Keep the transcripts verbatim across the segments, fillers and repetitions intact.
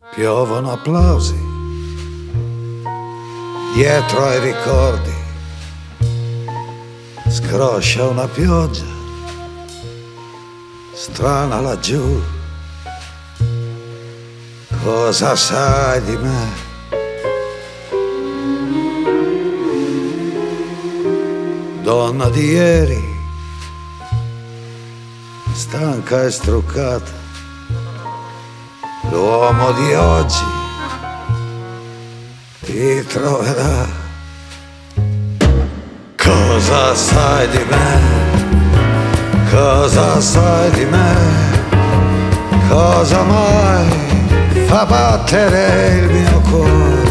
Piovono applausi dietro ai ricordi, scroscia una pioggia strana laggiù. Cosa sai di me? Donna di ieri, stanca e struccata, l'uomo di oggi ti troverà. Cosa sai di me? Cosa sai di me? Cosa mai fa battere il mio cuore?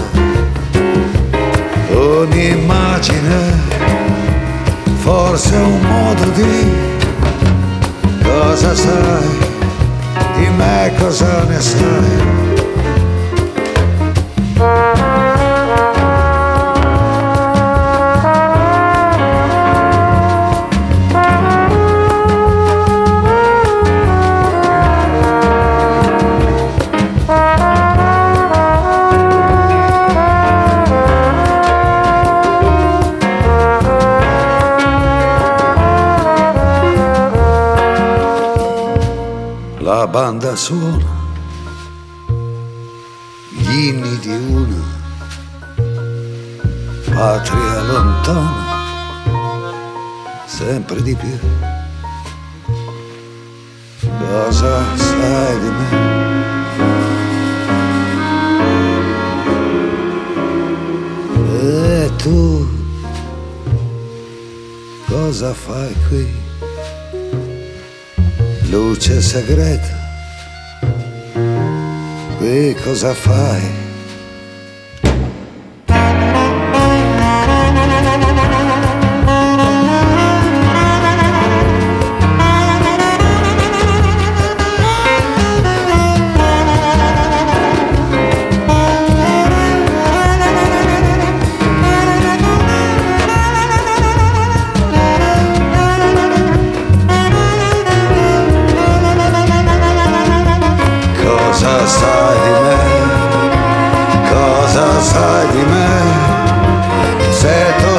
Un'immagine, forse un modo di... Cosa sai di me, cosa ne sai? La banda suona gli inni di una patria lontana, sempre di più. Cosa sai di me? E tu cosa fai qui? Luce segreta, qui cosa fai? Cosa sai di me? Cosa sai di me? Se tu